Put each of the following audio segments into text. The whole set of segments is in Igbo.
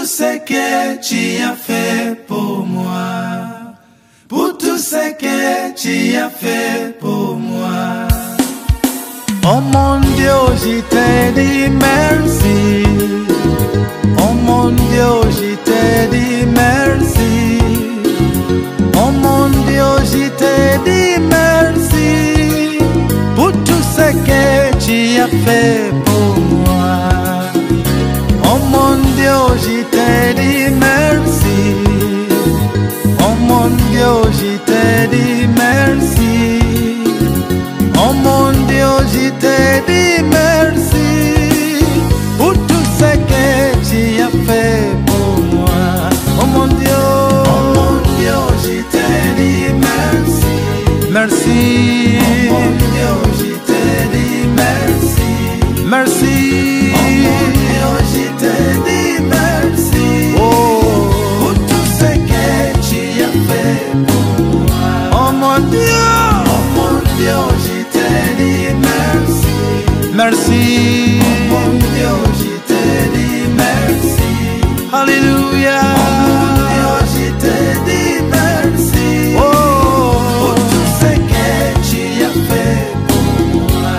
tout ce que tu as fait pour moi, pour tout ce que tu as fait pour moi. Oh mon Dieu, je te dis merci. Oh mon Dieu, je te dis merci. Oh mon Dieu, je te dis merci pour tout ce que tu as fait pour moi. Oh mon Dieu, je te dis merci. Oh mon Dieu, je te dis merci. Oh mon Dieu, je te dis merci pour tout ce que tu as fait pour moi. Oh mon Dieu, je te dis merci. Merci. Oh mon Dieu, je te dis merci. Merci. Oh mon Dieu, je te dis merci. Oh, pour tout ce que tu as fait pour moi. Oh mon Dieu. Oh mon Dieu, je te dis merci. Merci. Oh mon Dieu, je te dis merci. Alléluia. Oh mon Dieu, je te dis merci. Oh, pour tout ce que tu as fait pour moi.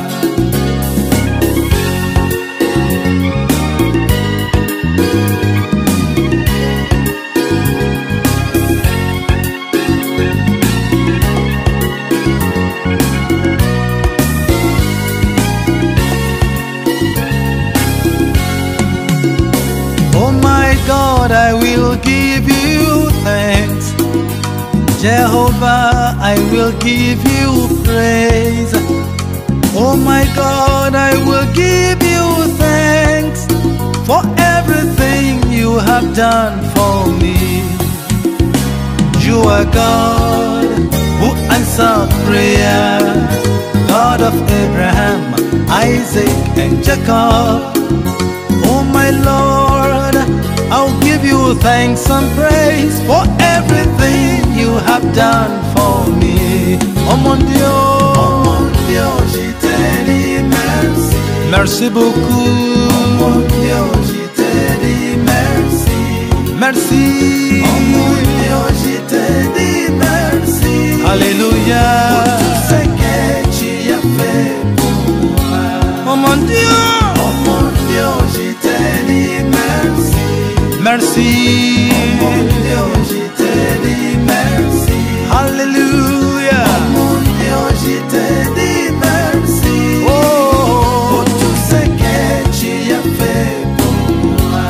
Oh my God, I will give you thanks. Jehovah, I will give you praise. Oh my God, I will give you thanks for everything you have done for me. You are God who answered prayer, God of Abraham, Isaac, and Jacob. Oh my Lord, I'll give you thanks and praise for everything you have done for me. Oh mon Dieu, je te dis merci. Merci beaucoup. Oh mon Dieu, je te dis merci. Merci. Oh mon Dieu, je te dis merci. Alléluia. Pour tout ce que tu as fait pour moi. Oh mon Dieu. Oh mon Dieu, je te dis merci. Merci. Oh mon Dieu, je te dis merci. Alléluia. Oh mon Dieu, je te dis merci. Oh, pour tout ce que tu as fait pour moi.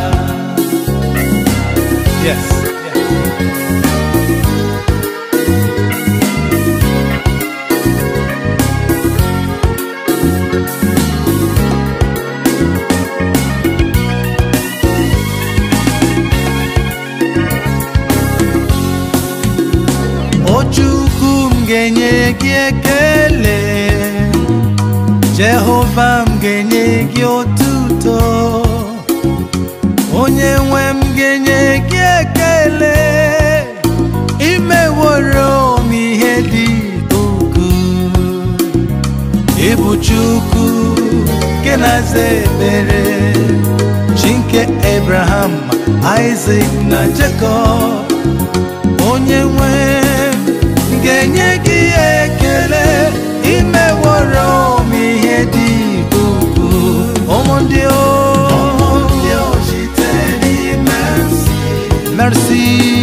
Yes. Chukwu m ga-enye gị ekele, Jehova m ga-enye gị otuto, onye nwe m ga-enye gị ekele, imeworo m ihe dị ukwuu. Ị bụ Chukwu nke na-aza ekpere, Chi nke Abraham, Isaac na Jacob. Onye nwe ga-enye gị ekele, imeworo m ihe dị ukwuu. Oh mon Dieu, je te dis merci. Merci.